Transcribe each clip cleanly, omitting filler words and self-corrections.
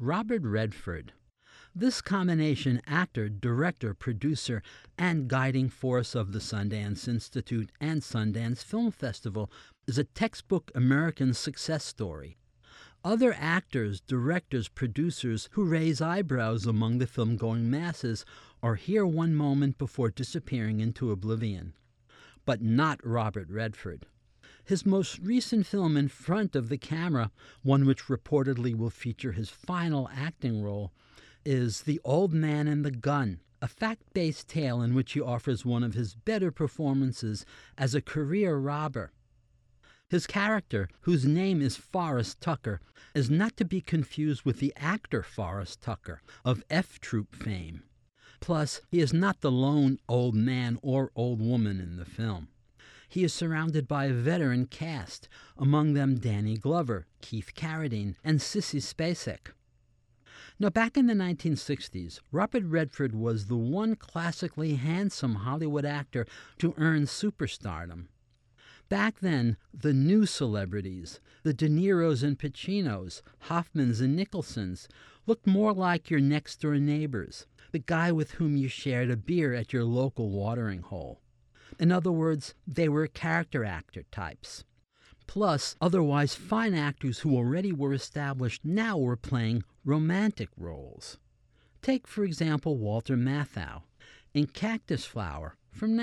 Robert Redford. This combination, actor, director, producer, and guiding force of the Sundance Institute and Sundance Film Festival, is a textbook American success story. Other actors, directors, producers who raise eyebrows among the film-going masses are here one moment before disappearing into oblivion. But not Robert Redford. His most recent film in front of the camera, one which reportedly will feature his final acting role, is The Old Man and the Gun, a fact-based tale in which he offers one of his better performances as a career robber. His character, whose name is Forrest Tucker, is not to be confused with the actor Forrest Tucker of F Troop fame. Plus, he is not the lone old man or old woman in the film. He is surrounded by a veteran cast, among them Danny Glover, Keith Carradine, and Sissy Spacek. Now, back in the 1960s, Robert Redford was the one classically handsome Hollywood actor to earn superstardom. Back then, the new celebrities, the De Niros and Pacinos, Hoffmans and Nicholsons, looked more like your next-door neighbors, the guy with whom you shared a beer at your local watering hole. In other words, they were character actor types. Plus, otherwise fine actors who already were established now were playing romantic roles. Take, for example, Walter Matthau. In Cactus Flower, from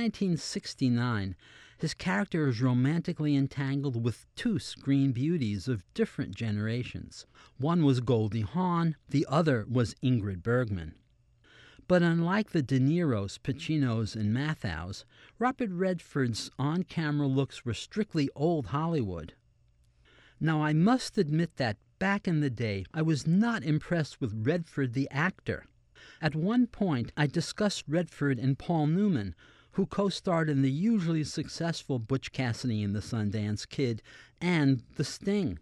1969, his character is romantically entangled with two screen beauties of different generations. One was Goldie Hawn, the other was Ingrid Bergman. But unlike the De Niros, Pacinos, and Mathaus, Robert Redford's on-camera looks were strictly old Hollywood. Now, I must admit that back in the day, I was not impressed with Redford the actor. At one point, I discussed Redford and Paul Newman, who co-starred in the hugely successful Butch Cassidy and the Sundance Kid and The Sting.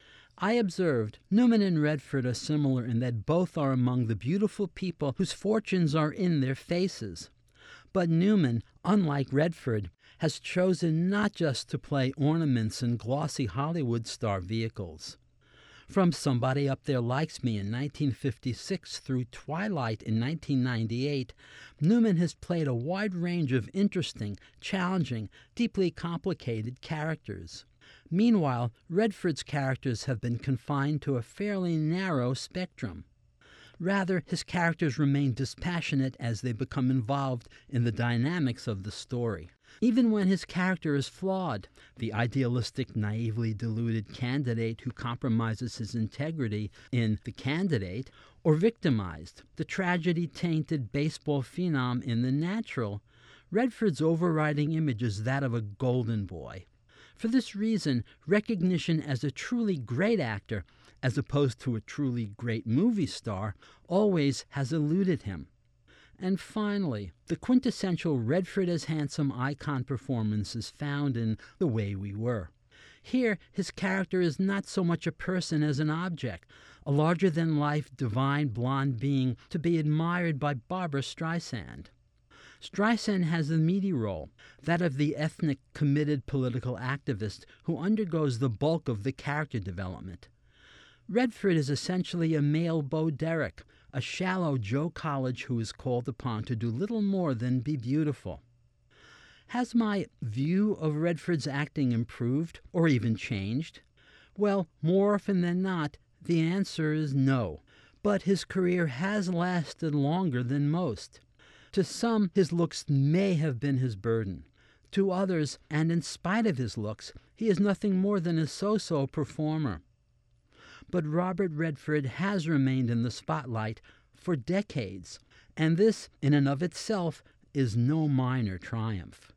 I observed Newman and Redford are similar in that both are among the beautiful people whose fortunes are in their faces. But Newman, unlike Redford, has chosen not just to play ornaments in glossy Hollywood star vehicles. From Somebody Up There Likes Me in 1956 through Twilight in 1998, Newman has played a wide range of interesting, challenging, deeply complicated characters. Meanwhile, Redford's characters have been confined to a fairly narrow spectrum. Rather, his characters remain dispassionate as they become involved in the dynamics of the story. Even when his character is flawed, the idealistic, naively deluded candidate who compromises his integrity in The Candidate, or victimized, the tragedy-tainted baseball phenom in The Natural, Redford's overriding image is that of a golden boy. For this reason, recognition as a truly great actor, as opposed to a truly great movie star, always has eluded him. And finally, the quintessential Redford as handsome icon performance is found in The Way We Were. Here, his character is not so much a person as an object, a larger-than-life, divine blonde being to be admired by Barbra Streisand. Streisand has the meaty role, that of the ethnic, committed political activist who undergoes the bulk of the character development. Redford is essentially a male Bo Derek, a shallow Joe College who is called upon to do little more than be beautiful. Has my view of Redford's acting improved, or even changed? Well, more often than not, the answer is no. But his career has lasted longer than most. To some, his looks may have been his burden. To others, and in spite of his looks, he is nothing more than a so-so performer. But Robert Redford has remained in the spotlight for decades, and this, in and of itself, is no minor triumph.